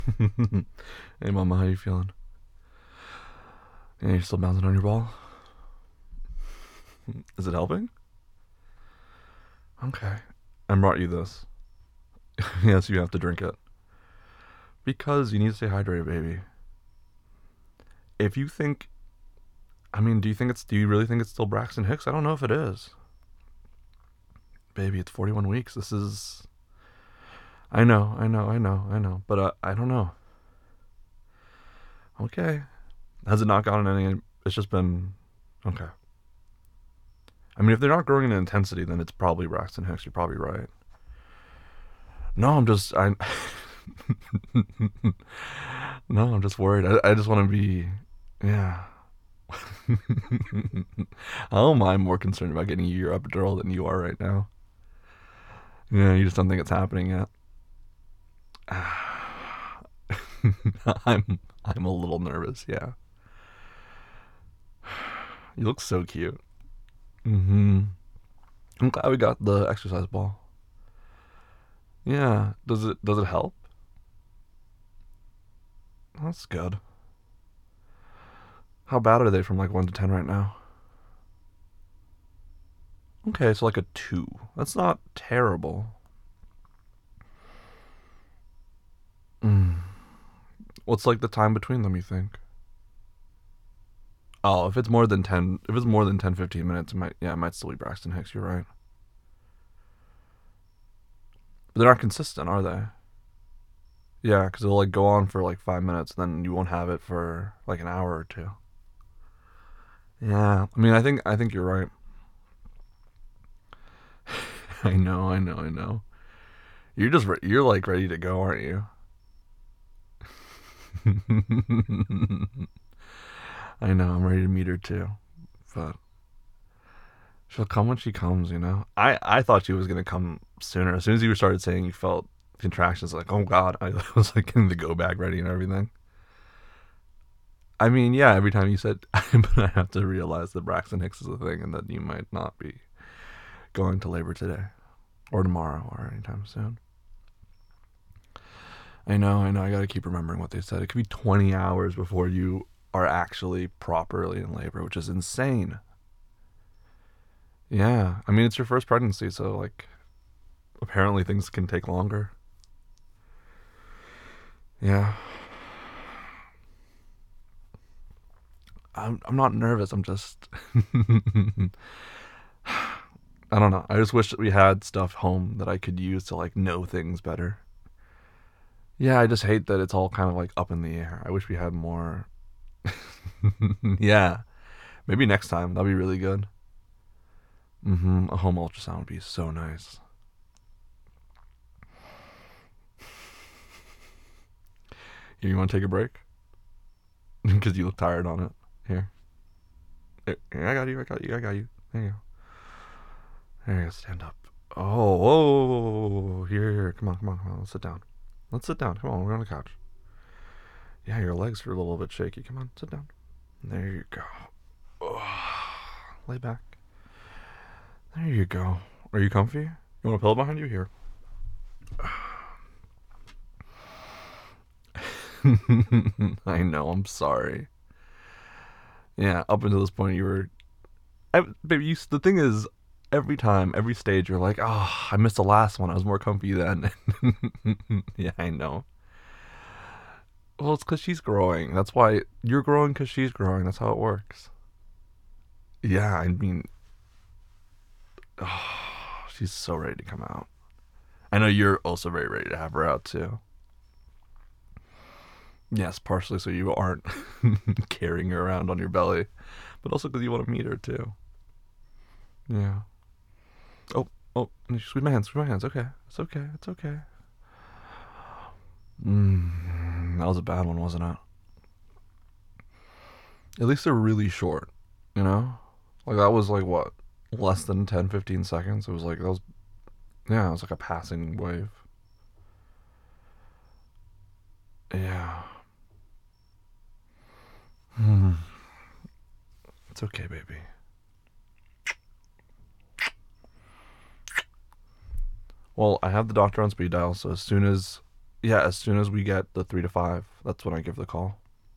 Hey mama, how you feeling? Yeah, you still bouncing on your ball? Is it helping? Okay. I brought you this. Yes, you have to drink it. Because you need to stay hydrated, baby. If you think do you really think it's still Braxton Hicks? I don't know if it is. Baby, it's 41 weeks. This is I know. But I don't know. Okay. Has it not gotten any it's just been okay. I mean, if they're not growing in intensity, then it's probably Braxton Hicks. You're probably right. No, I No, I'm just worried. I just want to be, yeah. How am I more concerned about getting you your epidural than you are right now? Yeah, you just don't think it's happening yet. I'm a little nervous. Yeah, you look so cute. Mm-hmm. I'm glad we got the exercise ball. Yeah, does it help? That's good. How bad are they from like 1 to 10 right now? Okay, so like a 2. That's not terrible. Mm. What's like the time between them? You think? Oh, if it's more than 10, 15 minutes, it might still be Braxton Hicks. You're right. But they're not consistent, are they? Yeah, because it'll like go on for like 5 minutes, then you won't have it for like an hour or two. Yeah, I mean, I think you're right. I know. You're like ready to go, aren't you? I know. I'm ready to meet her too, but she'll come when she comes. I thought she was gonna come sooner. As soon as you started saying you felt contractions, like oh god, I was like getting the go bag ready and everything. I mean, yeah, every time you said, but I have to realize that Braxton Hicks is a thing and that you might not be going to labor today or tomorrow or anytime soon. I know. I gotta keep remembering what they said. It could be 20 hours before you are actually properly in labor, which is insane. Yeah, I mean, it's your first pregnancy, so like, apparently things can take longer. Yeah, I'm not nervous. I'm just, I don't know. I just wish that we had stuff home that I could use to like know things better. Yeah, I just hate that it's all kind of like up in the air. I wish we had more. Yeah, maybe next time that'll be really good. A home ultrasound would be so nice. Here, you want to take a break? Because you look tired on it. Here. Here, I got you. I got you. I got you. There you go. There you go. Stand up. Oh, whoa. Here. Come on. Let's sit down. Let's sit down. Come on. We're on the couch. Yeah, your legs are a little bit shaky. Come on. Sit down. There you go. Oh, lay back. There you go. Are you comfy? You want a pillow behind you? Here. I know. I'm sorry. Yeah, up until this point, you were. Baby, the thing is, every time, every stage, you're like, oh, I missed the last one. I was more comfy then. Yeah, I know. Well, it's because she's growing. That's why you're growing because she's growing. That's how it works. Yeah, I mean, oh, she's so ready to come out. I know you're also very ready to have her out too. Yes, partially so you aren't carrying her around on your belly, but also because you want to meet her too. Yeah. Oh, oh, squeeze my hands, squeeze my hands. Okay, it's okay. That was a bad one, wasn't it? At least they're really short, you know? Like that was like what? Less than 10, 15 seconds. It was like that was yeah, it was like a passing wave. Yeah. Hmm. It's okay, baby. Well, I have the doctor on speed dial, so as soon as Yeah, as soon as we get the 3 to 5, that's when I give the call.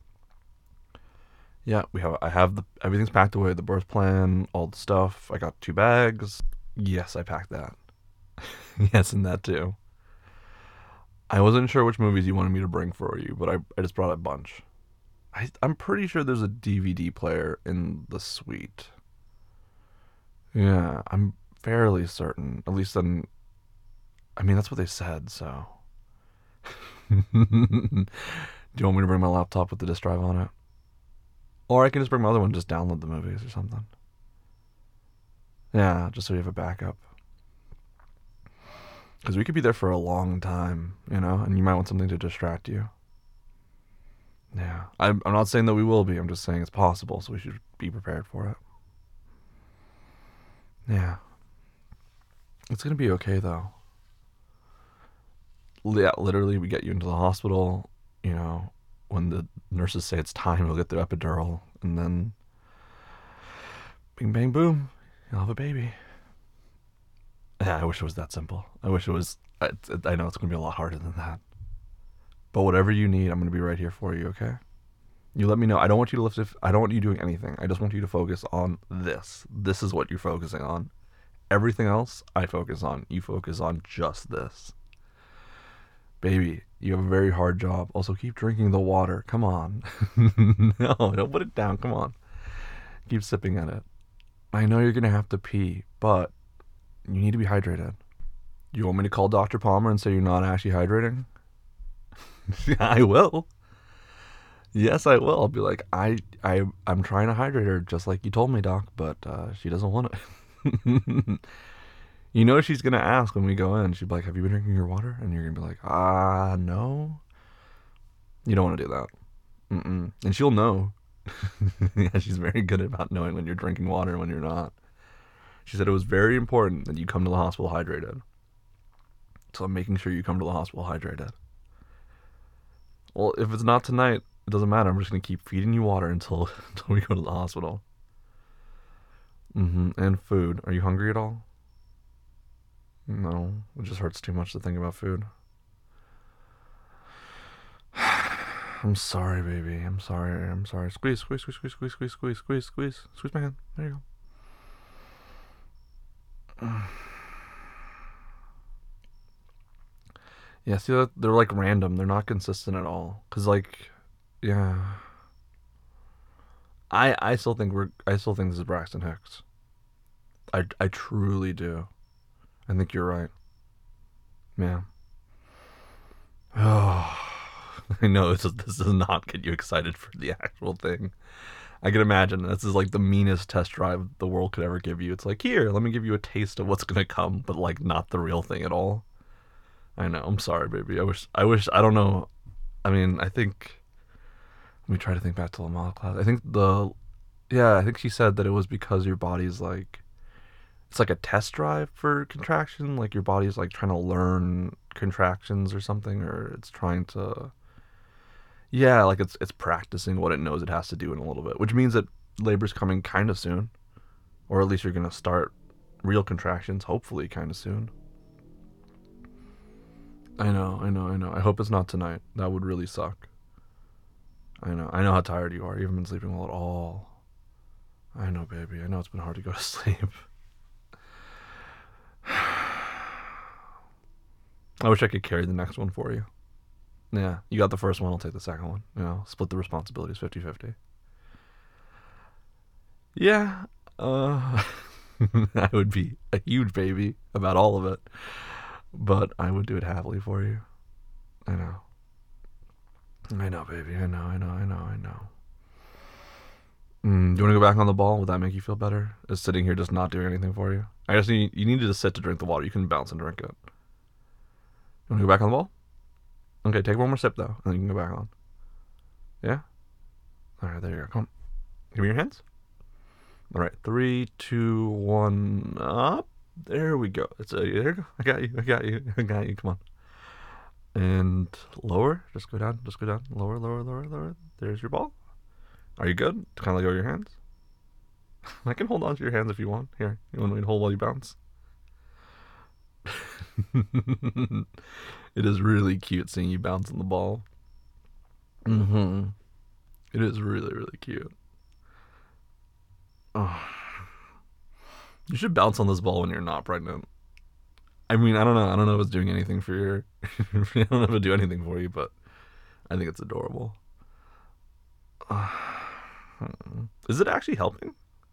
Yeah, I have everything's packed away, the birth plan, all the stuff. I got 2 bags. Yes, I packed that. Yes, and that too. I wasn't sure which movies you wanted me to bring for you, but I just brought a bunch. I'm pretty sure there's a DVD player in the suite. Yeah, I'm fairly certain. At least then, I mean, that's what they said, so. Do you want me to bring my laptop with the disk drive on it? Or I can just bring my other one and just download the movies or something. Yeah, just so you have a backup. Because we could be there for a long time, and you might want something to distract you. Yeah. I'm not saying that we will be. I'm just saying it's possible, so we should be prepared for it. Yeah. It's going to be okay, though. Yeah, literally, we get you into the hospital, when the nurses say it's time, we'll get their epidural, and then bing, bang, boom, you'll have a baby. Yeah, I wish it was that simple. I wish it was. I know it's going to be a lot harder than that. But whatever you need, I'm going to be right here for you, okay? You let me know. I don't want you to lift I don't want you doing anything. I just want you to focus on this. This is what you're focusing on. Everything else, I focus on. You focus on just this. Baby, you have a very hard job. Also, keep drinking the water. Come on. No, don't put it down. Come on. Keep sipping at it. I know you're going to have to pee, but you need to be hydrated. You want me to call Dr. Palmer and say you're not actually hydrating? I will. Yes, I will. I'll be like, I'm trying to hydrate her just like you told me, Doc, but she doesn't want it. She's gonna ask when we go in. She'd be like, "Have you been drinking your water?" And you're gonna be like, no." You don't want to do that. Mm-mm. And she'll know. Yeah, she's very good about knowing when you're drinking water and when you're not. She said it was very important that you come to the hospital hydrated. So I'm making sure you come to the hospital hydrated. Well, if it's not tonight, it doesn't matter. I'm just gonna keep feeding you water until we go to the hospital. And food. Are you hungry at all? No, it just hurts too much to think about food. I'm sorry, baby. I'm sorry. I'm sorry. Squeeze, squeeze, squeeze, squeeze, squeeze, squeeze, squeeze, squeeze, squeeze. Squeeze my hand. There you go. Yeah, see, they're like random. They're not consistent at all. Cause like, yeah, I still think this is Braxton Hicks. I truly do. I think you're right. Yeah. Oh, I know this does not get you excited for the actual thing. I can imagine this is like the meanest test drive the world could ever give you. It's like, here, let me give you a taste of what's gonna come, but like not the real thing at all. I know. I'm sorry, baby. I don't know. I mean, I think. Let me try to think back to the model class. I think she said that it was because your body's like, it's like a test drive for contraction. Like your body's like trying to learn contractions or something, or it's trying to, yeah, like it's practicing what it knows it has to do in a little bit, which means that labor's coming kind of soon, or at least you're gonna start real contractions hopefully kind of soon. I know, I know, I know. I hope it's not tonight. That would really suck. I know how tired you are. You haven't been sleeping well at all. I know, baby. I know it's been hard to go to sleep. I wish I could carry the next one for you. Yeah, you got the first one, I'll take the second one. Split the responsibilities 50-50. Yeah, I would be a huge baby about all of it, but I would do it happily for you. I know. I know, baby. I know, I know, I know, I know. Do you want to go back on the ball? Would that make you feel better? Is sitting here just not doing anything for you? I guess you needed to sit to drink the water. You can bounce and drink it. You want to go back on the ball? Okay, take one more sip though, and then you can go back on. Yeah? Alright, there you go. Come on. Give me your hands. Alright, 3, 2, 1, up. There we go. There you go. I got you. I got you. I got you. Come on. And lower. Just go down. Just go down. Lower, lower, lower, lower. There's your ball. Are you good? Kind of let go of your hands. I can hold on to your hands if you want. Here, you want me to hold while you bounce? It is really cute seeing you bouncing the ball. Mm-hmm. It is really, really cute. Oh, you should bounce on this ball when you're not pregnant. I mean, I don't know. I don't know if it's doing anything for your. I don't know if it'll do anything for you, but I think it's adorable. Is it actually helping?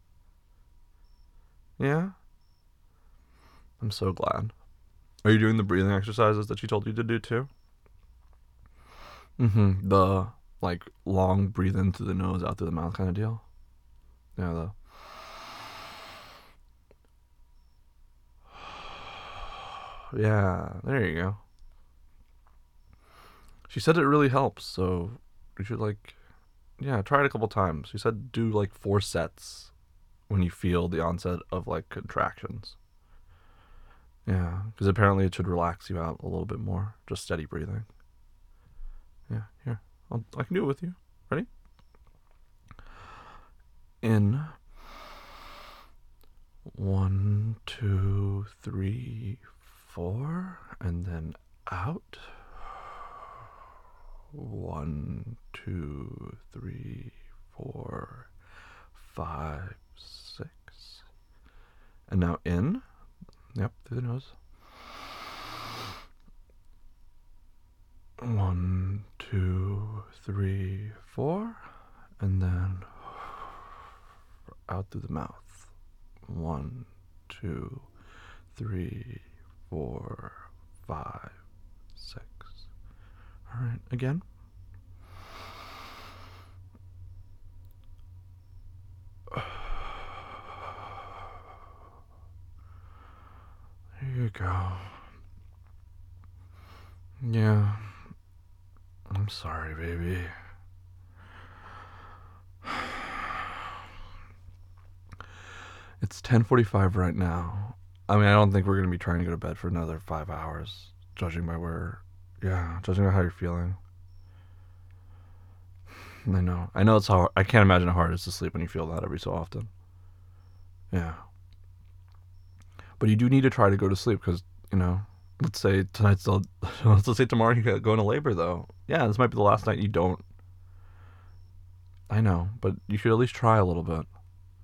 Yeah. I'm so glad. Are you doing the breathing exercises that she told you to do too? Mm-hmm. The like long breathe in through the nose, out through the mouth kind of deal. Yeah. Yeah. There you go. She said it really helps, so we should like, yeah, try it a couple times. She said do like 4 sets when you feel the onset of like contractions. Yeah, because apparently it should relax you out a little bit more. Just steady breathing. Yeah, here. I can do it with you. Ready? In. 1, 2, 3, 4. And then out. 1, 2, 3, 4, 5, 6. And now in. Yep, through the nose. 1, 2, 3, 4. And then out through the mouth. 1, 2, 3, 4, 5, 6. All right, again. There you go. Yeah. I'm sorry, baby. It's 10:45 right now. I mean, I don't think we're going to be trying to go to bed for another 5 hours, judging by judging by how you're feeling. I know. I know it's hard. I can't imagine how hard it is to sleep when you feel that every so often. Yeah. But you do need to try to go to sleep because, let's say tonight's still, let's say tomorrow you go into labor though. Yeah, this might be the last night you don't. I know, but you should at least try a little bit.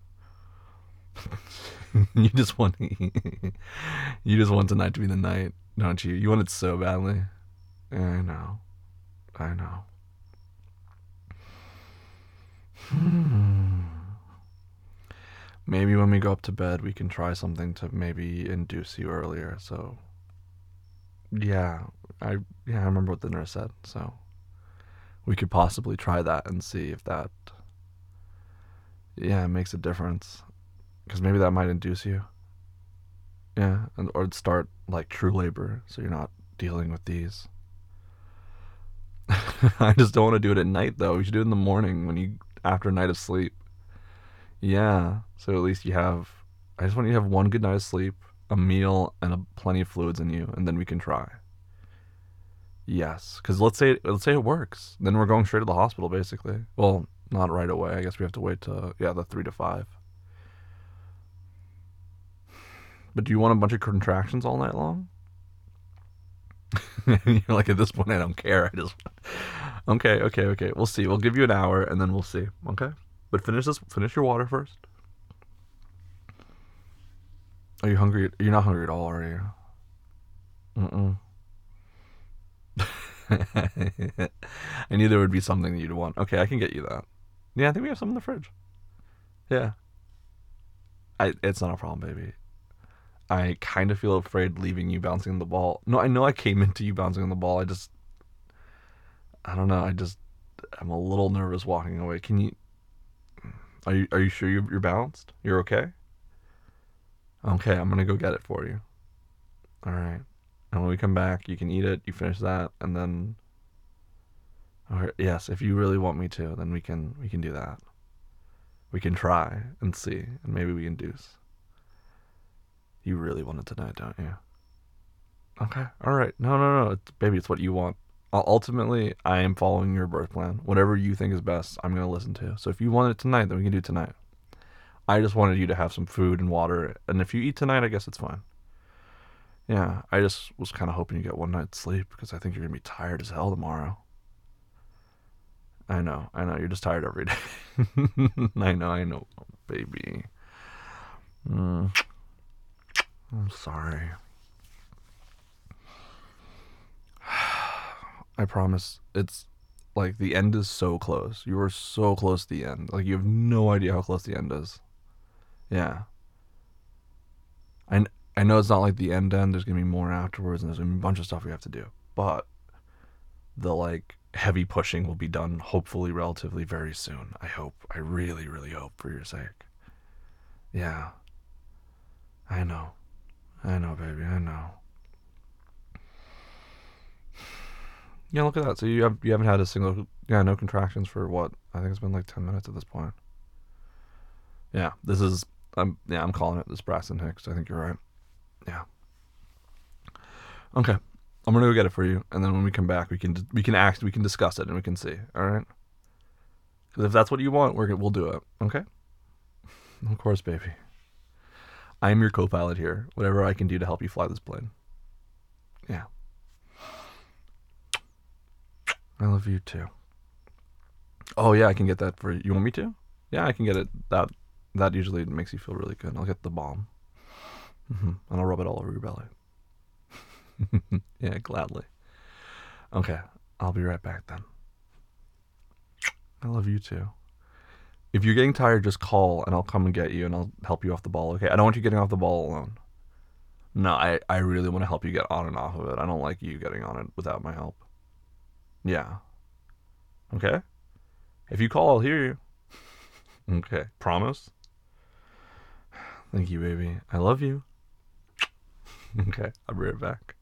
you just want you just want tonight to be the night, don't you? You want it so badly. Yeah, I know. I know. Maybe when we go up to bed, we can try something to maybe induce you earlier. So, yeah, I remember what the nurse said. So, we could possibly try that and see if that, yeah, makes a difference. Because maybe that might induce you. Yeah, or start like true labor, so you're not dealing with these. I just don't want to do it at night though. We should do it in the morning after a night of sleep. Yeah, so at least you have. I just want you to have one good night of sleep, a meal, and plenty of fluids in you, and then we can try. Yes, because let's say it works, then we're going straight to the hospital basically. Well, not right away. I guess we have to wait to the 3 to 5. But do you want a bunch of contractions all night long? You're like, at this point, I don't care. I just. Okay. We'll see. We'll give you an hour, and then we'll see. Okay. But finish your water first. Are you hungry? You're not hungry at all, are you? I knew there would be something that you'd want. Okay, I can get you that. Yeah, I think we have some in the fridge. Yeah. It's not a problem, baby. I kind of feel afraid leaving you bouncing the ball. No, I know I came into you bouncing the ball. I don't know. I'm a little nervous walking away. Can you? Are you sure you're balanced? You're okay? Okay, I'm gonna go get it for you. All right. And when we come back, you can eat it. You finish that, and then. All right. Yes, if you really want me to, then we can do that. We can try and see, and maybe we induce. You really want it tonight, don't you? Okay. All right. No. Baby, it's what you want. Ultimately, I am following your birth plan. Whatever you think is best, I'm going to listen to. So if you want it tonight, then we can do it tonight. I just wanted you to have some food and water. And if you eat tonight, I guess it's fine. Yeah, I just was kind of hoping you get one night's sleep because I think you're gonna be tired as hell tomorrow. I know. You're just tired every day. I know, baby. Mm, I'm sorry. I promise. It's like the end is so close. You are so close to the end. Like you have no idea how close the end is. Yeah. I I know it's not like the end. There's gonna be more afterwards, and there's gonna be a bunch of stuff we have to do. But the like heavy pushing will be done hopefully relatively very soon. I hope. I really, really hope for your sake. Yeah. I know. I know, baby. I know. Yeah, look at that. So you haven't had a single no contractions for what? I think it's been like 10 minutes at this point. Yeah, this is I'm calling it this Braxton Hicks. I think you're right. Yeah. Okay. I'm gonna go get it for you, and then when we come back, we can discuss it and we can see. All right. Because if that's what you want, we'll do it. Okay. Of course, baby. I'm your co-pilot here. Whatever I can do to help you fly this plane. Yeah. I love you too. Oh yeah, I can get that for you. You want me to? Yeah, I can get it. That usually makes you feel really good. I'll get the balm, and I'll rub it all over your belly. Yeah, gladly. Okay, I'll be right back then. I love you too. If you're getting tired, just call and I'll come and get you and I'll help you off the ball. Okay, I don't want you getting off the ball alone. No, I really want to help you get on and off of it. I don't like you getting on it without my help. Yeah. Okay. If you call, I'll hear you. Okay. Promise. Thank you, baby. I love you. Okay. I'll be right back.